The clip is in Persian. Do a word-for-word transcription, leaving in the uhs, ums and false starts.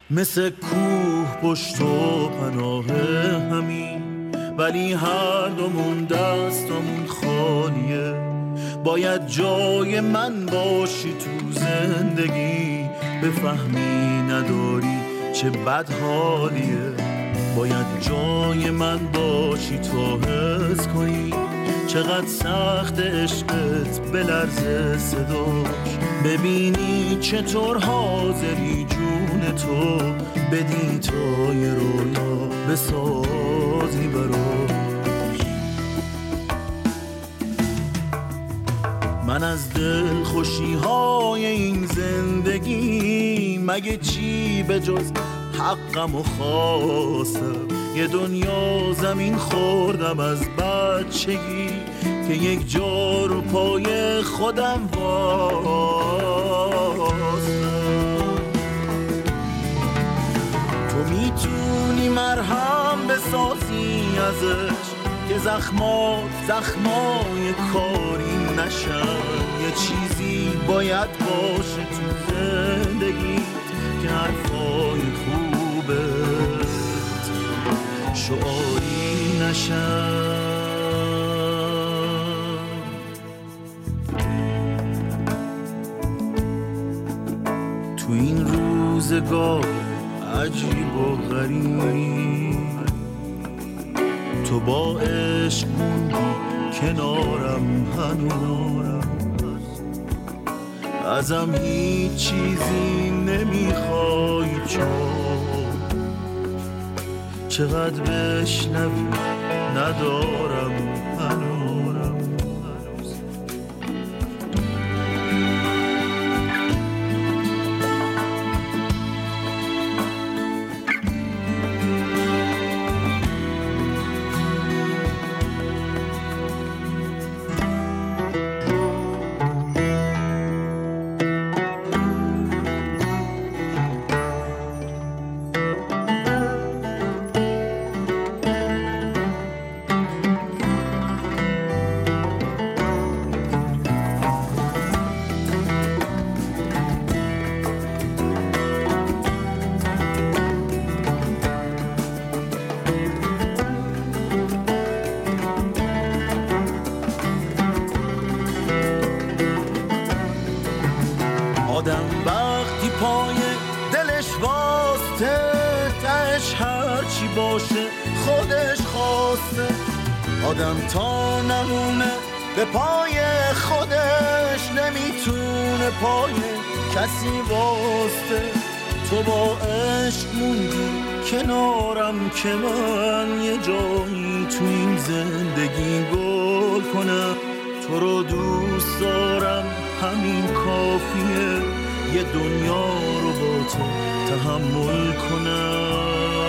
مثل کوه پشت و پناه همین، ولی هر دومون دستمون خالیه. باید جای من باشی تو زندگی، بفهمی نداری چه بد حالیه. باید جای من باشی تا حس کنی چقدر سخت عشقت بلرزه صداش. ببینی چطور حاضری جون تو بدی تا یه رویا بسازی براش. من از دل خوشی های این زندگی مگه چی به جز حقم و خواستم. یه دنیا زمین خوردم از بچگی که یک جا رو پای خودم واسم. تو میتونی مرهم بسازی ازش که زخمات زخمای کاری نشن. یه چیزی باید باشه تو زندگی که حرفای خوبت شعاری نشن. تو این روزگار عجیب و غریب تو با عشق موندی کنارم هنوز. ازم هیچ چیزی نمیخوای چون چقدر بشنوی ندارم هنوز. آدم وقتی پای دلش واسطه تهش هرچی باشه خودش خواسته. آدم تا نمونه به پای خودش نمیتونه پای کسی واسطه. تو با عشق موندی کنارم که من یه جایی تو این زندگی گل کنم. تو رو دوست دارم همین کافیه، یه دنیا رو با تو تحمل کنم.